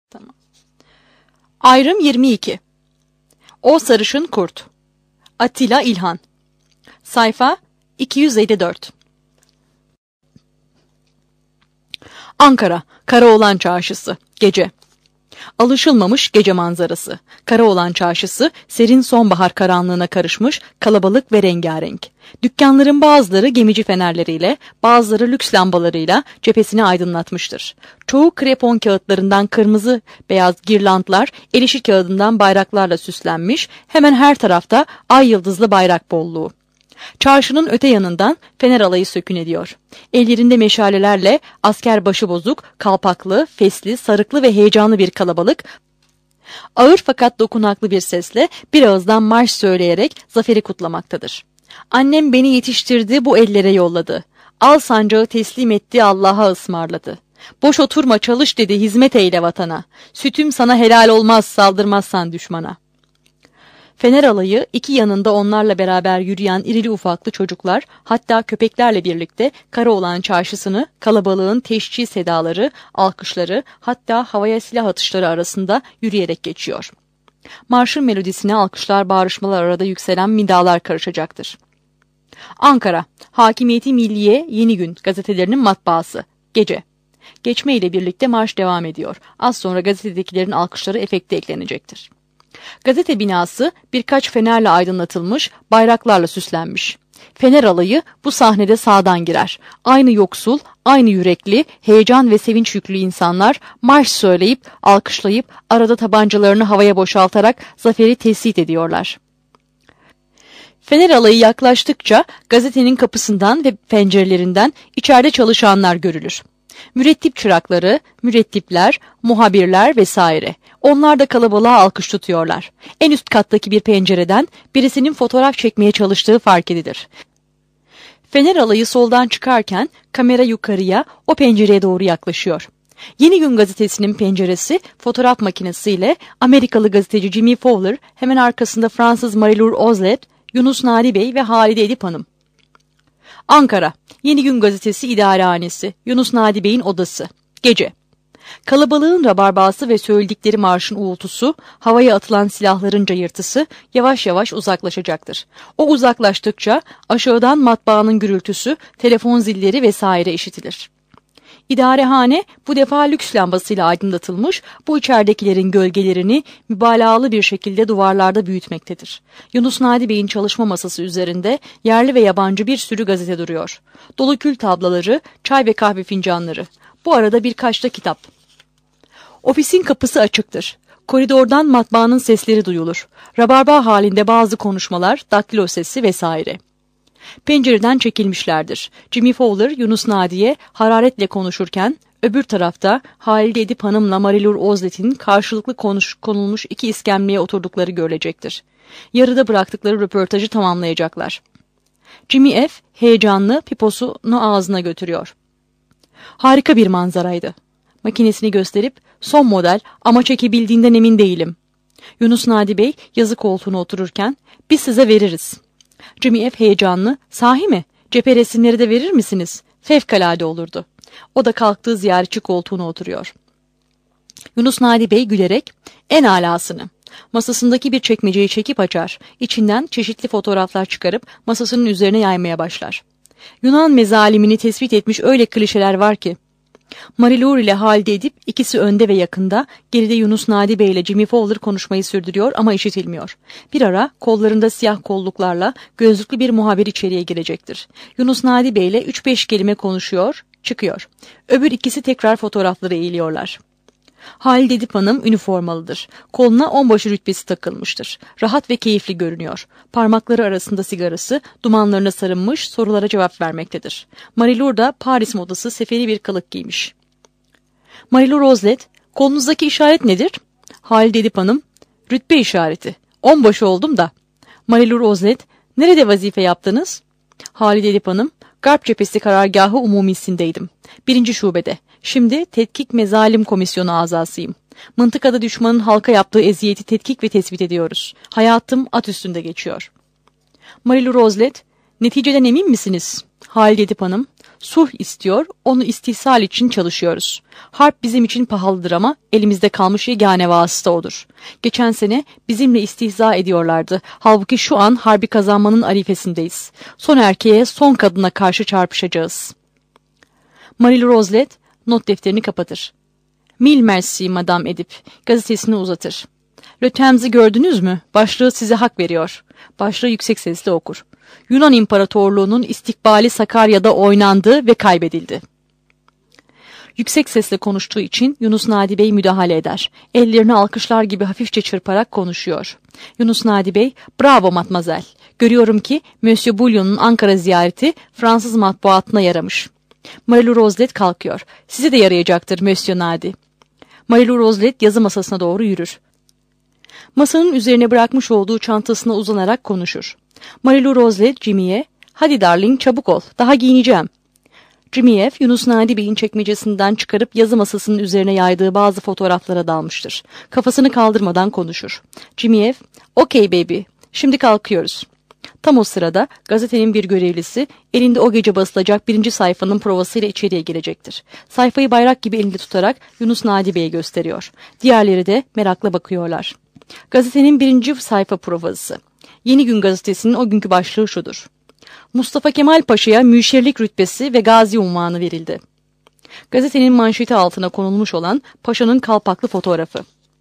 Tamam. Ayrım 22. O Sarışın Kurt. Atilla İlhan. Sayfa 254. Ankara, Karaoğlan Çarşısı. Gece. Alışılmamış gece manzarası. Karaoğlan Çarşısı, serin sonbahar karanlığına karışmış, kalabalık ve rengarenk. Dükkanların bazıları gemici fenerleriyle, bazıları lüks lambalarıyla cephesini aydınlatmıştır. Çoğu krepon kağıtlarından kırmızı beyaz girlandlar, el işi kağıdından bayraklarla süslenmiş, hemen her tarafta ay yıldızlı bayrak bolluğu. Çarşının öte yanından fener alayı sökün ediyor. Ellerinde meşalelerle asker başıbozuk, kalpaklı, fesli, sarıklı ve heyecanlı bir kalabalık, ağır fakat dokunaklı bir sesle bir ağızdan marş söyleyerek zaferi kutlamaktadır. Annem beni yetiştirdi, bu ellere yolladı. Al sancağı teslim etti, Allah'a ısmarladı. Boş oturma, çalış dedi, hizmet eyle vatana. Sütüm sana helal olmaz, saldırmazsan düşmana. Fener alayı, iki yanında onlarla beraber yürüyen irili ufaklı çocuklar, hatta köpeklerle birlikte Karaoğlan Çarşısı'nı kalabalığın teşcih sedaları, alkışları, hatta havaya silah atışları arasında yürüyerek geçiyor. Marşın melodisine alkışlar, bağrışmalar arada yükselen nidalar karışacaktır. Ankara, Hakimiyeti Milliye Yeni Gün gazetelerinin matbaası. Gece. Geçme ile birlikte marş devam ediyor. Az sonra gazetedekilerin alkışları efekte eklenecektir. Gazete binası birkaç fenerle aydınlatılmış, bayraklarla süslenmiş. Fener alayı bu sahnede sağdan girer. Aynı yoksul, aynı yürekli, heyecan ve sevinç yüklü insanlar marş söyleyip, alkışlayıp, arada tabancalarını havaya boşaltarak zaferi teslit ediyorlar. Fener alayı yaklaştıkça gazetenin kapısından ve pencerelerinden içeride çalışanlar görülür. Mürettip çırakları, mürettipler, muhabirler vesaire. Onlar da kalabalığa alkış tutuyorlar. En üst kattaki bir pencereden birisinin fotoğraf çekmeye çalıştığı fark edilir. Fener alayı soldan çıkarken kamera yukarıya, o pencereye doğru yaklaşıyor. Yeni Gün gazetesinin penceresi fotoğraf makinesiyle Amerikalı gazeteci Jimmy Fowler, hemen arkasında Fransız Marie-Laure Ozlet, Yunus Nadi Bey ve Halide Edip Hanım. Ankara, Yeni Gün gazetesi idarehanesi, Yunus Nadi Bey'in odası. Gece. Kalabalığın rabarbası ve söyledikleri marşın uğultusu, havaya atılan silahların cayırtısı yavaş yavaş uzaklaşacaktır. O uzaklaştıkça aşağıdan matbaanın gürültüsü, telefon zilleri vesaire işitilir. İdarehane bu defa lüks lambasıyla aydınlatılmış, bu içeridekilerin gölgelerini mübalağalı bir şekilde duvarlarda büyütmektedir. Yunus Nadi Bey'in çalışma masası üzerinde yerli ve yabancı bir sürü gazete duruyor. Dolu kül tablaları, çay ve kahve fincanları. Bu arada birkaç da kitap. Ofisin kapısı açıktır. Koridordan matbaanın sesleri duyulur. Rabarba halinde bazı konuşmalar, daktilo sesi vesaire. Pencereden çekilmişlerdir. Jimmy Fowler, Yunus Nadi'ye hararetle konuşurken, öbür tarafta Halide Edip Hanım'la Marie-Laure Ozlet'in karşılıklı konulmuş iki iskemleye oturdukları görülecektir. Yarıda bıraktıkları röportajı tamamlayacaklar. Jimmy F. heyecanlı piposunu ağzına götürüyor. Harika bir manzaraydı. Makinesini gösterip, son model ama çekebildiğinden emin değilim. Yunus Nadi Bey yazı koltuğuna otururken, biz size veririz. Jimmy F. heyecanlı, sahi mi? Cephe resimleri de verir misiniz? Fevkalade olurdu. O da kalktığı ziyaretçi koltuğuna oturuyor. Yunus Nadi Bey gülerek, en alasını. Masasındaki bir çekmeceyi çekip açar. İçinden çeşitli fotoğraflar çıkarıp masasının üzerine yaymaya başlar. Yunan mezalimini tespit etmiş öyle klişeler var ki. Marie-Laure ile Halide Edip ikisi önde ve yakında, geride Yunus Nadi Bey ile Jimmy Fowler konuşmayı sürdürüyor ama işitilmiyor. Bir ara kollarında siyah kolluklarla gözlüklü bir muhabir içeriye girecektir. Yunus Nadi Bey ile 3-5 kelime konuşuyor, çıkıyor. Öbür ikisi tekrar fotoğrafları eğiliyorlar. Halide Edip Hanım üniformalıdır. Koluna onbaşı rütbesi takılmıştır. Rahat ve keyifli görünüyor. Parmakları arasında sigarası, dumanlarına sarılmış, sorulara cevap vermektedir. Marie-Laure da Paris modası seferi bir kılık giymiş. Marie-Laure Ozlet, kolunuzdaki işaret nedir? Halide Edip Hanım, rütbe işareti. Onbaşı oldum da. Marie-Laure Ozlet, nerede vazife yaptınız? Halide Edip Hanım, Garp Cephesi Karargahı Umumisi'ndeydim. 1. şubede. Şimdi Tetkik Mezalim Komisyonu azasıyım. Mıntıkada düşmanın halka yaptığı eziyeti tetkik ve tespit ediyoruz. Hayatım at üstünde geçiyor. Marie-Laure Ozlet, neticeden emin misiniz? Halide Edip Hanım, Sulh istiyor, onu istihsal için çalışıyoruz. Harp bizim için pahalıdır ama elimizde kalmış yegane vasıta odur. Geçen sene bizimle istihza ediyorlardı. Halbuki şu an harbi kazanmanın arifesindeyiz. Son erkeğe, son kadına karşı çarpışacağız. Marie-Louise Roslet not defterini kapatır. Mille merci Madame Edip gazetesini uzatır. Le Times'i gördünüz mü? Başlığı size hak veriyor. Başlığı yüksek sesle okur. Yunan İmparatorluğu'nun istikbali Sakarya'da oynandı ve kaybedildi. Yüksek sesle konuştuğu için Yunus Nadi Bey müdahale eder. Ellerini alkışlar gibi hafifçe çırparak konuşuyor. Yunus Nadi Bey, bravo matmazel. Görüyorum ki Monsieur Bouillon'un Ankara ziyareti Fransız matbuatına yaramış. Marie-Louise Roslet kalkıyor. Size de yarayacaktır Monsieur Nadi. Marie-Louise Roslet yazı masasına doğru yürür. Masanın üzerine bırakmış olduğu çantasına uzanarak konuşur. Marie-Louise Roslet Jimmy'ye, hadi darling çabuk ol, daha giyineceğim. Jimmy'ev, Yunus Nadi Bey'in çekmecesinden çıkarıp yazı masasının üzerine yaydığı bazı fotoğraflara dalmıştır. Kafasını kaldırmadan konuşur. Jimmy'ev, okey baby, şimdi kalkıyoruz. Tam o sırada gazetenin bir görevlisi elinde o gece basılacak 1. sayfanın provasıyla içeriye girecektir. Sayfayı bayrak gibi elinde tutarak Yunus Nadi Bey'e gösteriyor. Diğerleri de merakla bakıyorlar. Gazetenin 1. sayfa provası. Yeni Gün gazetesinin o günkü başlığı şudur. Mustafa Kemal Paşa'ya müşerlik rütbesi ve gazi unvanı verildi. Gazetenin manşeti altına konulmuş olan Paşa'nın kalpaklı fotoğrafı.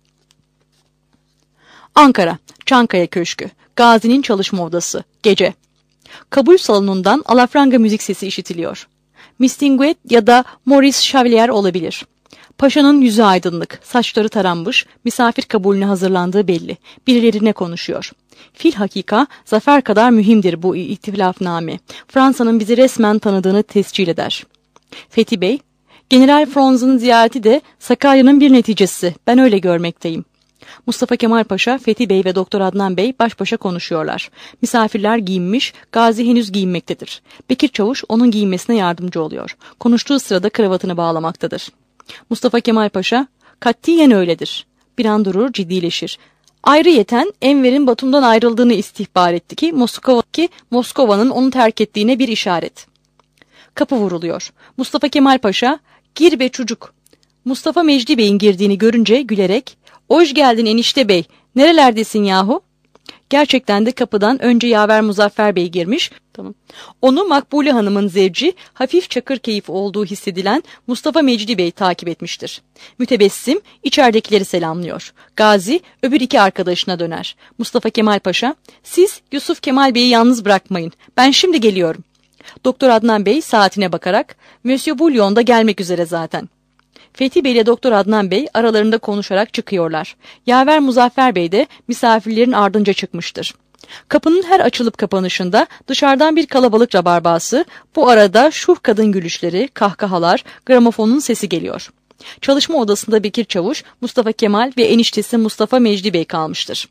Ankara, Çankaya Köşkü, Gazi'nin çalışma odası, gece. Kabul salonundan alafranga müzik sesi işitiliyor. Mistinguet ya da Maurice Chevalier olabilir. Paşa'nın yüzü aydınlık, saçları taranmış, misafir kabulüne hazırlandığı belli. Birilerine konuşuyor. Filhakika, zafer kadar mühimdir bu ihtilafname. Fransa'nın bizi resmen tanıdığını tescil eder. Fethi Bey, General Franz'ın ziyareti de Sakarya'nın bir neticesi. Ben öyle görmekteyim. Mustafa Kemal Paşa, Fethi Bey ve Doktor Adnan Bey baş başa konuşuyorlar. Misafirler giyinmiş, Gazi henüz giyinmektedir. Bekir Çavuş onun giyinmesine yardımcı oluyor. Konuştuğu sırada kravatını bağlamaktadır. Mustafa Kemal Paşa, katiyen öyledir. Bir an durur, ciddileşir. Ayrıyeten Enver'in Batum'dan ayrıldığını istihbar etti ki Moskova'nın onu terk ettiğine bir işaret. Kapı vuruluyor. Mustafa Kemal Paşa, gir be çocuk. Mustafa Mecdi Bey'in girdiğini görünce gülerek, hoş geldin enişte bey, nerelerdesin yahu? Gerçekten de kapıdan önce Yaver Muzaffer Bey girmiş. Tamam. Onu Makbule Hanım'ın zevci, hafif çakır keyif olduğu hissedilen Mustafa Mecdi Bey takip etmiştir. Mütebessim içeridekileri selamlıyor. Gazi öbür iki arkadaşına döner. Mustafa Kemal Paşa, siz Yusuf Kemal Bey'i yalnız bırakmayın. Ben şimdi geliyorum. Doktor Adnan Bey saatine bakarak, Monsieur Bouillon da gelmek üzere zaten. Fethi Bey ile Doktor Adnan Bey aralarında konuşarak çıkıyorlar. Yaver Muzaffer Bey de misafirlerin ardınca çıkmıştır. Kapının her açılıp kapanışında dışarıdan bir kalabalık rabarbası, bu arada şuh kadın gülüşleri, kahkahalar, gramofonun sesi geliyor. Çalışma odasında Bekir Çavuş, Mustafa Kemal ve eniştesi Mustafa Mecdi Bey kalmıştır.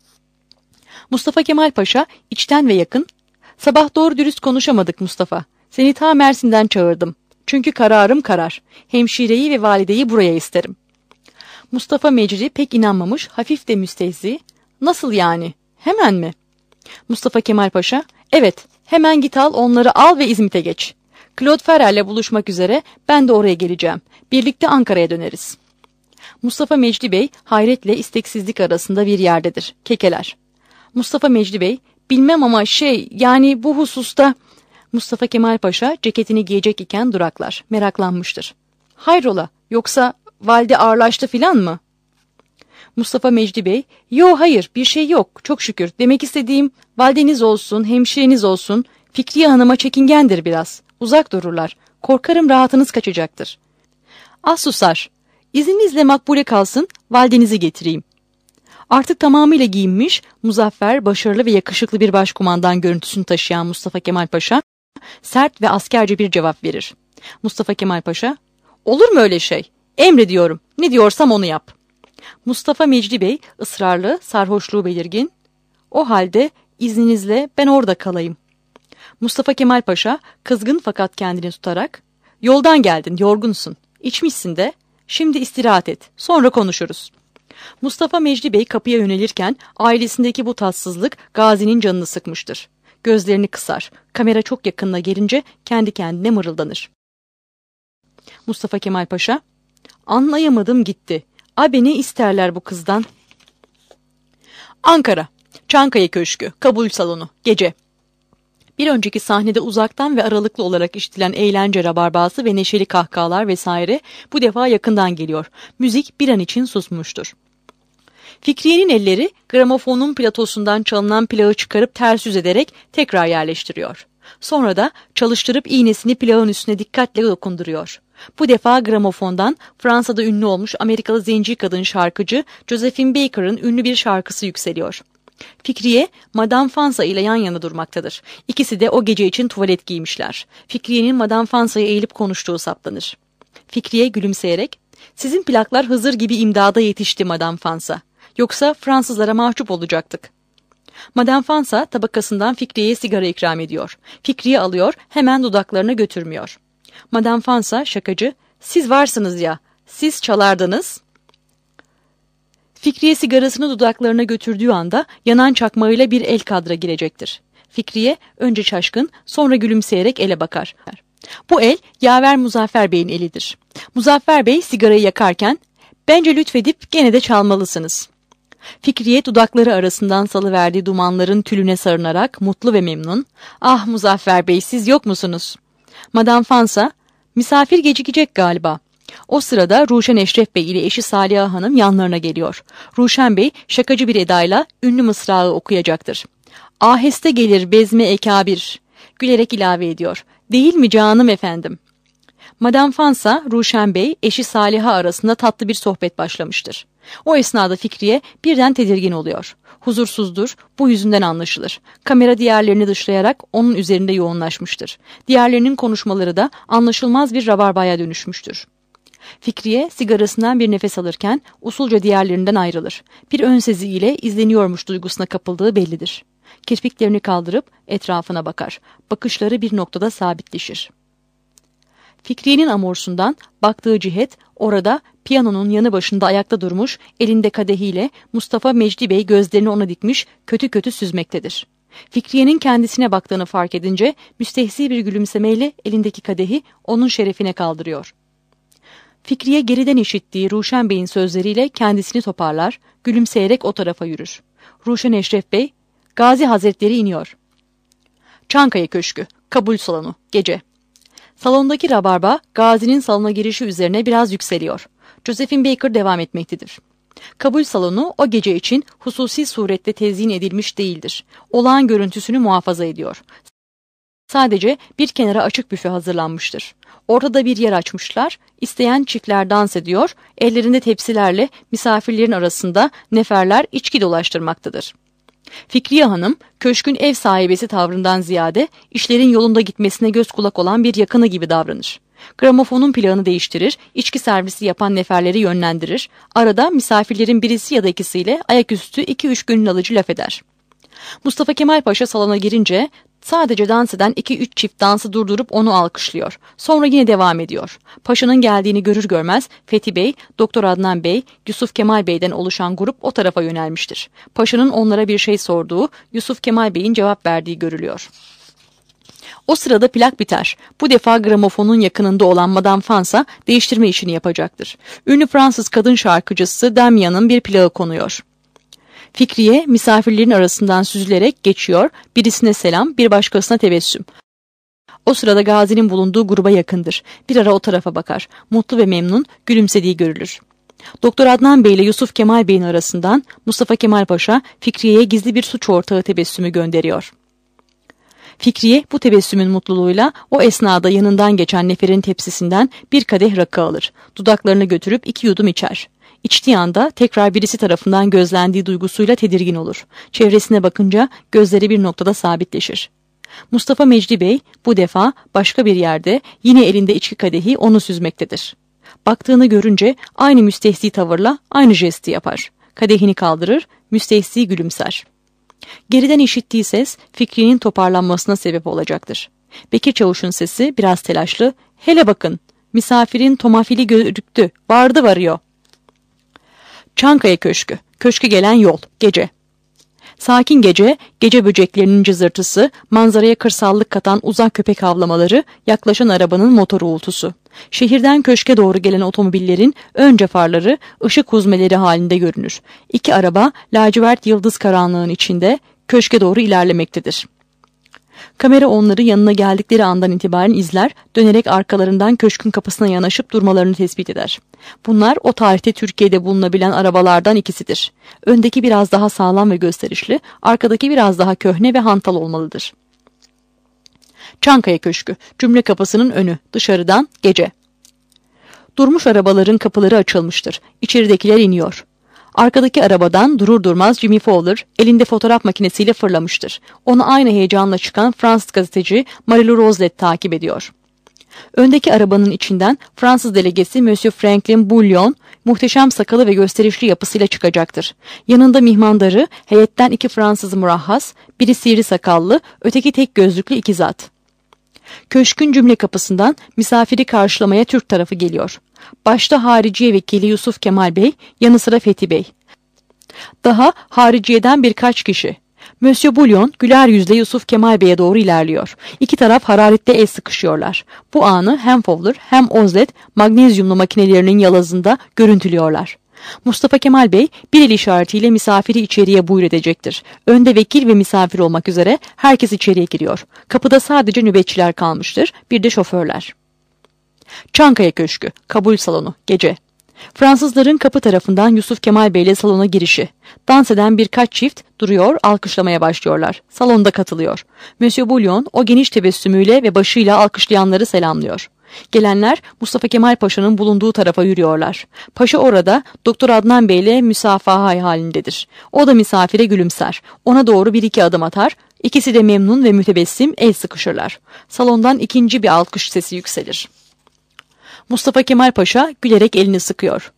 Mustafa Kemal Paşa içten ve yakın, sabah doğru dürüst konuşamadık Mustafa. Seni ta Mersin'den çağırdım. Çünkü kararım karar. Hemşireyi ve valideyi buraya isterim. Mustafa Mecdi pek inanmamış, hafif de müstehzi. Nasıl yani? Hemen mi? Mustafa Kemal Paşa, evet, hemen git al, onları al ve İzmit'e geç. Claude Ferrer'le buluşmak üzere, ben de oraya geleceğim. Birlikte Ankara'ya döneriz. Mustafa Mecdi Bey hayretle isteksizlik arasında bir yerdedir. Kekeler. Mustafa Mecdi Bey, bilmem ama yani bu hususta... Mustafa Kemal Paşa ceketini giyecek iken duraklar. Meraklanmıştır. Hayrola, yoksa valide ağırlaştı filan mı? Mustafa Mecdi Bey, yo hayır bir şey yok çok şükür. Demek istediğim valideniz olsun, hemşireniz olsun, Fikriye Hanım'a çekingendir biraz. Uzak dururlar. Korkarım rahatınız kaçacaktır. Az susar. İzninizle makbule kalsın, validenizi getireyim. Artık tamamıyla giyinmiş, muzaffer, başarılı ve yakışıklı bir başkumandan görüntüsünü taşıyan Mustafa Kemal Paşa, sert ve askerce bir cevap verir. Mustafa Kemal Paşa, olur mu öyle şey? Emrediyorum, ne diyorsam onu yap. Mustafa Mecdi Bey, ısrarlı, sarhoşluğu belirgin, o halde izninizle ben orada kalayım. Mustafa Kemal Paşa, kızgın fakat kendini tutarak, yoldan geldin, yorgunsun, içmişsin de, şimdi istirahat et, sonra konuşuruz. Mustafa Mecdi Bey kapıya yönelirken, ailesindeki bu tatsızlık Gazi'nin canını sıkmıştır. Gözlerini kısar. Kamera çok yakınına gelince kendi kendine mırıldanır. Mustafa Kemal Paşa, anlayamadım gitti. Abi ne isterler bu kızdan? Ankara, Çankaya Köşkü, kabul salonu, gece. Bir önceki sahnede uzaktan ve aralıklı olarak işitilen eğlence rabarbası ve neşeli kahkahalar vesaire bu defa yakından geliyor. Müzik bir an için susmuştur. Fikriye'nin elleri gramofonun platosundan çalınan plağı çıkarıp ters yüz ederek tekrar yerleştiriyor. Sonra da çalıştırıp iğnesini plağın üstüne dikkatle dokunduruyor. Bu defa gramofondan Fransa'da ünlü olmuş Amerikalı zenci kadın şarkıcı Josephine Baker'ın ünlü bir şarkısı yükseliyor. Fikriye, Madame Fansa ile yan yana durmaktadır. İkisi de o gece için tuvalet giymişler. Fikriye'nin Madame Fansa'ya eğilip konuştuğu saptanır. Fikriye gülümseyerek, "Sizin plaklar Hızır gibi imdada yetişti Madame Fansa. Yoksa Fransızlara mahcup olacaktık." Madame Fansa tabakasından Fikriye'ye sigara ikram ediyor. Fikriye alıyor, hemen dudaklarına götürmüyor. Madame Fansa şakacı, "Siz varsınız ya, siz çalardınız." Fikriye sigarasını dudaklarına götürdüğü anda yanan çakmağıyla bir el kadra girecektir. Fikriye önce şaşkın, sonra gülümseyerek ele bakar. Bu el yaver Muzaffer Bey'in elidir. Muzaffer Bey sigarayı yakarken, "Bence lütfedip gene de çalmalısınız." Fikriye dudakları arasından salıverdiği dumanların tülüne sarınarak mutlu ve memnun, "Ah Muzaffer Bey, siz yok musunuz?" Madame Fansa, "Misafir gecikecek galiba." O sırada Ruşen Eşref Bey ile eşi Saliha Hanım yanlarına geliyor. Ruşen Bey şakacı bir edayla ünlü mısrağı okuyacaktır. "Aheste gelir bezme ekabir." Gülerek ilave ediyor. "Değil mi canım efendim?" Madame Fansa, Ruşen Bey, eşi Saliha arasında tatlı bir sohbet başlamıştır. O esnada Fikriye birden tedirgin oluyor. Huzursuzdur, bu yüzünden anlaşılır. Kamera diğerlerini dışlayarak onun üzerinde yoğunlaşmıştır. Diğerlerinin konuşmaları da anlaşılmaz bir rabarbaya dönüşmüştür. Fikriye sigarasından bir nefes alırken usulca diğerlerinden ayrılır. Bir ön sezi ile izleniyormuş duygusuna kapıldığı bellidir. Kirpiklerini kaldırıp etrafına bakar. Bakışları bir noktada sabitleşir. Fikriye'nin amorsundan baktığı cihet orada piyanonun yanı başında ayakta durmuş, elinde kadehiyle Mustafa Mecdi Bey gözlerini ona dikmiş, kötü kötü süzmektedir. Fikriye'nin kendisine baktığını fark edince müstehzi bir gülümsemeyle elindeki kadehi onun şerefine kaldırıyor. Fikriye geriden işittiği Ruşen Bey'in sözleriyle kendisini toparlar, gülümseyerek o tarafa yürür. Ruşen Eşref Bey, "Gazi Hazretleri iniyor." Çankaya Köşkü, kabul salonu, gece. Salondaki rabarba Gazi'nin salona girişi üzerine biraz yükseliyor. Josephine Baker devam etmektedir. Kabul salonu o gece için hususi surette tezyin edilmiş değildir. Olağan görüntüsünü muhafaza ediyor. Sadece bir kenara açık büfe hazırlanmıştır. Ortada bir yer açmışlar, isteyen çiftler dans ediyor, ellerinde tepsilerle misafirlerin arasında neferler içki dolaştırmaktadır. Fikriye Hanım, köşkün ev sahibesi tavrından ziyade işlerin yolunda gitmesine göz kulak olan bir yakını gibi davranır. Gramofonun plağını değiştirir, içki servisi yapan neferleri yönlendirir, arada misafirlerin birisi ya da ikisiyle ayaküstü 2-3 gönül alıcı laf eder. Mustafa Kemal Paşa salona girince sadece dans eden 2-3 çift dansı durdurup onu alkışlıyor. Sonra yine devam ediyor. Paşa'nın geldiğini görür görmez Fethi Bey, Doktor Adnan Bey, Yusuf Kemal Bey'den oluşan grup o tarafa yönelmiştir. Paşa'nın onlara bir şey sorduğu, Yusuf Kemal Bey'in cevap verdiği görülüyor. O sırada plak biter. Bu defa gramofonun yakınında olan Madame Fansa değiştirme işini yapacaktır. Ünlü Fransız kadın şarkıcısı Damien'in bir plağı konuyor. Fikriye misafirlerin arasından süzülerek geçiyor, birisine selam, bir başkasına tebessüm. O sırada Gazi'nin bulunduğu gruba yakındır. Bir ara o tarafa bakar. Mutlu ve memnun, gülümsediği görülür. Doktor Adnan Bey ile Yusuf Kemal Bey'in arasından Mustafa Kemal Paşa Fikriye'ye gizli bir suç ortağı tebessümü gönderiyor. Fikriye bu tebessümün mutluluğuyla o esnada yanından geçen neferin tepsisinden bir kadeh rakı alır. Dudaklarını götürüp 2 yudum içer. İçtiği anda tekrar birisi tarafından gözlendiği duygusuyla tedirgin olur. Çevresine bakınca gözleri bir noktada sabitleşir. Mustafa Mecdi Bey bu defa başka bir yerde yine elinde içki kadehi onu süzmektedir. Baktığını görünce aynı müstehzi tavırla aynı jesti yapar. Kadehini kaldırır, müstehzi gülümser. Geriden işittiği ses Fikri'nin toparlanmasına sebep olacaktır. Bekir Çavuş'un sesi biraz telaşlı, "Hele bakın, misafirin tomafili görüktü, vardı varıyor." Çankaya Köşkü, köşke gelen yol, gece. Sakin gece, gece böceklerinin cızırtısı, manzaraya kırsallık katan uzak köpek havlamaları, yaklaşan arabanın motor uğultusu. Şehirden köşke doğru gelen otomobillerin önce farları, ışık huzmeleri halinde görünür. İki araba lacivert yıldız karanlığın içinde köşke doğru ilerlemektedir. Kamera onları yanına geldikleri andan itibaren izler, dönerek arkalarından köşkün kapısına yanaşıp durmalarını tespit eder. Bunlar o tarihte Türkiye'de bulunabilen arabalardan ikisidir. Öndeki biraz daha sağlam ve gösterişli, arkadaki biraz daha köhne ve hantal olmalıdır. Çankaya Köşkü, cümle kapısının önü, dışarıdan gece. Durmuş arabaların kapıları açılmıştır. İçeridekiler iniyor. Arkadaki arabadan durur durmaz Jimmy Fowler elinde fotoğraf makinesiyle fırlamıştır. Onu aynı heyecanla çıkan Fransız gazeteci Marie-Lou Roselet takip ediyor. Öndeki arabanın içinden Fransız delegesi Monsieur Franklin Bouillon muhteşem sakalı ve gösterişli yapısıyla çıkacaktır. Yanında mihmandarı, heyetten iki Fransız murahhas, biri sivri sakallı, öteki tek gözlüklü iki zat. Köşkün cümle kapısından misafiri karşılamaya Türk tarafı geliyor. Başta Hariciye Vekili Yusuf Kemal Bey, yanı sıra Fethi Bey. Daha Hariciye'den birkaç kişi. Monsieur Bouillon güler yüzle Yusuf Kemal Bey'e doğru ilerliyor. İki taraf hararetle el sıkışıyorlar. Bu anı hem Fowler hem Ozlet magnezyumlu makinelerinin yalazında görüntülüyorlar. Mustafa Kemal Bey bir el işaretiyle misafiri içeriye buyur edecektir. Önde vekil ve misafir olmak üzere herkes içeriye giriyor. Kapıda sadece nöbetçiler kalmıştır, bir de şoförler. Çankaya Köşkü, kabul salonu, gece. Fransızların kapı tarafından Yusuf Kemal Bey ile salona girişi. Dans eden birkaç çift duruyor, alkışlamaya başlıyorlar. Salonda katılıyor. Monsieur Bouillon o geniş tebessümüyle ve başıyla alkışlayanları selamlıyor. Gelenler Mustafa Kemal Paşa'nın bulunduğu tarafa yürüyorlar. Paşa orada Doktor Adnan Bey ile müsafaha halindedir. O da misafire gülümser. Ona doğru bir iki adım atar. İkisi de memnun ve mütebessim el sıkışırlar. Salondan ikinci bir alkış sesi yükselir. Mustafa Kemal Paşa gülerek elini sıkıyor.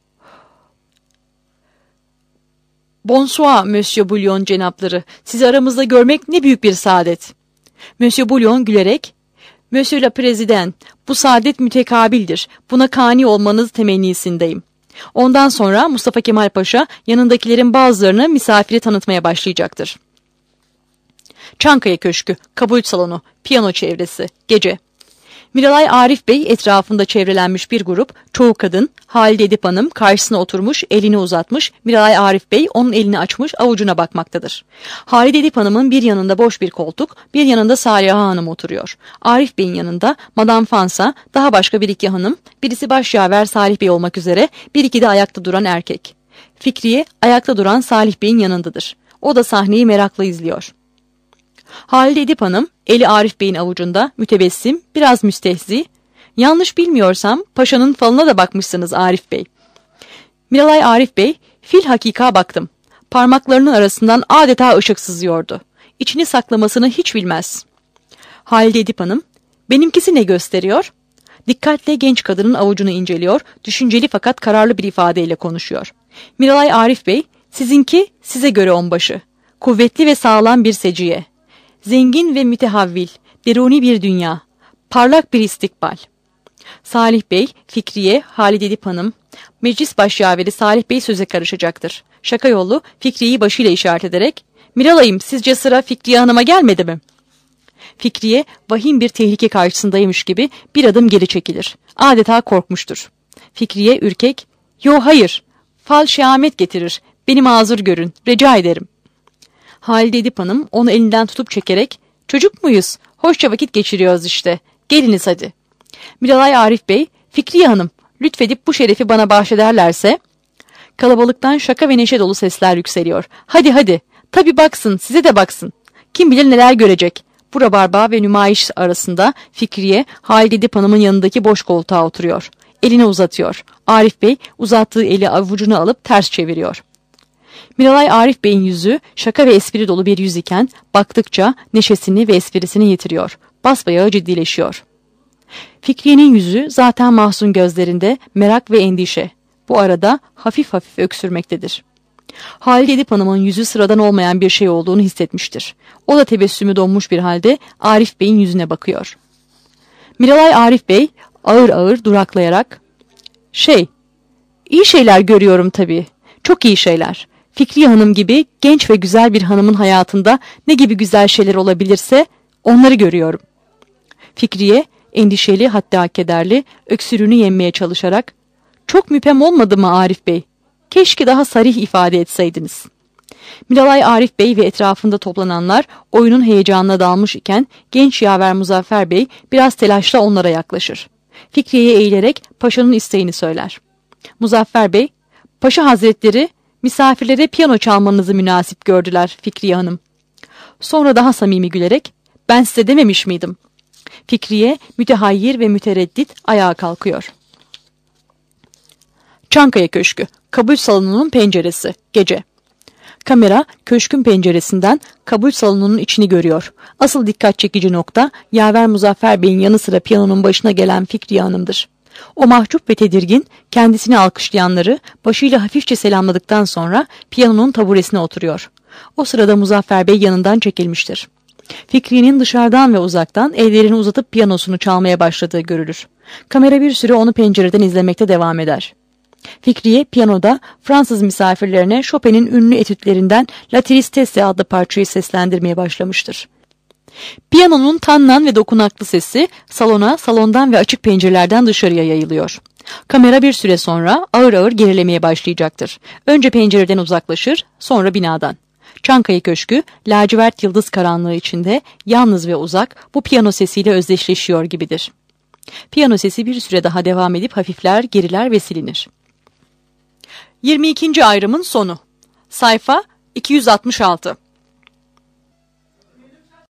Bonsoir Monsieur Bouillon cenapları. Sizi aramızda görmek ne büyük bir saadet. Monsieur Bouillon gülerek, Monsieur le Président, bu saadet mütekabildir. Buna kani olmanız temennisindeyim. Ondan sonra Mustafa Kemal Paşa yanındakilerin bazılarını misafiri tanıtmaya başlayacaktır. Çankaya Köşkü, kabul salonu, piyano çevresi, gece. Miralay Arif Bey etrafında çevrelenmiş bir grup, çoğu kadın, Halide Edip Hanım karşısına oturmuş, elini uzatmış, Miralay Arif Bey onun elini açmış, avucuna bakmaktadır. Halide Edip Hanım'ın bir yanında boş bir koltuk, bir yanında Saliha Hanım oturuyor. Arif Bey'in yanında Madame Fansa, daha başka bir iki hanım, birisi başyaver Salih Bey olmak üzere, bir iki de ayakta duran erkek. Fikriye, ayakta duran Salih Bey'in yanındadır. O da sahneyi merakla izliyor. Halide Edip Hanım, eli Arif Bey'in avucunda, mütebessim, biraz müstehzi. Yanlış bilmiyorsam paşanın falına da bakmışsınız Arif Bey. Miralay Arif Bey, fil hakika baktım. Parmaklarının arasından adeta ışık sızıyordu. İçini saklamasını hiç bilmez. Halide Edip Hanım, benimkisi ne gösteriyor? Dikkatle genç kadının avucunu inceliyor, düşünceli fakat kararlı bir ifadeyle konuşuyor. Miralay Arif Bey, sizinki size göre onbaşı. Kuvvetli ve sağlam bir seciye. Zengin ve mütehavvil, deruni bir dünya, parlak bir istikbal. Salih Bey, Fikriye, Halide Edip Hanım, meclis başyaveri Salih Bey söze karışacaktır. Şaka yollu Fikriye'yi başıyla işaret ederek, Miralay'ım sizce sıra Fikriye Hanım'a gelmedi mi? Fikriye, vahim bir tehlike karşısındaymış gibi bir adım geri çekilir. Adeta korkmuştur. Fikriye ürkek, yo hayır, fal şehamet getirir, beni mazur görün, rica ederim. Halide Edip Hanım onu elinden tutup çekerek, çocuk muyuz? Hoşça vakit geçiriyoruz işte. Geliniz hadi. Miralay Arif Bey, Fikriye Hanım, lütfedip bu şerefi bana bahşederlerse... Kalabalıktan şaka ve neşe dolu sesler yükseliyor. Hadi hadi, tabii baksın, size de baksın. Kim bilir neler görecek. Bu rabarba ve nümayiş arasında Fikriye, Halide Edip Hanım'ın yanındaki boş koltuğa oturuyor. Elini uzatıyor. Arif Bey uzattığı eli avucuna alıp ters çeviriyor. Miralay Arif Bey'in yüzü şaka ve espri dolu bir yüz iken baktıkça neşesini ve esprisini yitiriyor. Basbayağı ciddileşiyor. Fikriye'nin yüzü zaten mahzun gözlerinde merak ve endişe. Bu arada hafif hafif öksürmektedir. Halide Edip Hanım'ın yüzü sıradan olmayan bir şey olduğunu hissetmiştir. O da tebessümü donmuş bir halde Arif Bey'in yüzüne bakıyor. Miralay Arif Bey ağır ağır duraklayarak, iyi şeyler görüyorum tabii. Çok iyi şeyler. Fikriye Hanım gibi genç ve güzel bir hanımın hayatında ne gibi güzel şeyler olabilirse onları görüyorum. Fikriye endişeli hatta kederli öksürüğünü yenmeye çalışarak "Çok müphem olmadı mı Arif Bey? Keşke daha sarih ifade etseydiniz." Miralay Arif Bey ve etrafında toplananlar oyunun heyecanına dalmış iken genç yaver Muzaffer Bey biraz telaşla onlara yaklaşır. Fikriye'ye eğilerek paşanın isteğini söyler. Muzaffer Bey, "Paşa Hazretleri misafirlere piyano çalmanızı münasip gördüler Fikriye Hanım." Sonra daha samimi gülerek, "Ben size dememiş miydim?" Fikriye mütehayyir ve mütereddit ayağa kalkıyor. Çankaya Köşkü, kabul salonunun penceresi, gece. Kamera köşkün penceresinden kabul salonunun içini görüyor. Asıl dikkat çekici nokta yaver Muzaffer Bey'in yanı sıra piyanonun başına gelen Fikriye Hanım'dır. O mahcup ve tedirgin kendisini alkışlayanları başıyla hafifçe selamladıktan sonra piyanonun taburesine oturuyor. O sırada Muzaffer Bey yanından çekilmiştir. Fikriye'nin dışarıdan ve uzaktan ellerini uzatıp piyanosunu çalmaya başladığı görülür. Kamera bir süre onu pencereden izlemekte devam eder. Fikriye piyanoda Fransız misafirlerine Chopin'in ünlü etütlerinden La Tristesse adlı parçayı seslendirmeye başlamıştır. Piyanonun tannan ve dokunaklı sesi salona, salondan ve açık pencerelerden dışarıya yayılıyor. Kamera bir süre sonra ağır ağır gerilemeye başlayacaktır. Önce pencereden uzaklaşır, sonra binadan. Çankaya Köşkü, lacivert yıldız karanlığı içinde yalnız ve uzak bu piyano sesiyle özdeşleşiyor gibidir. Piyano sesi bir süre daha devam edip hafifler, geriler ve silinir. 22. ayrımın sonu. Sayfa 266.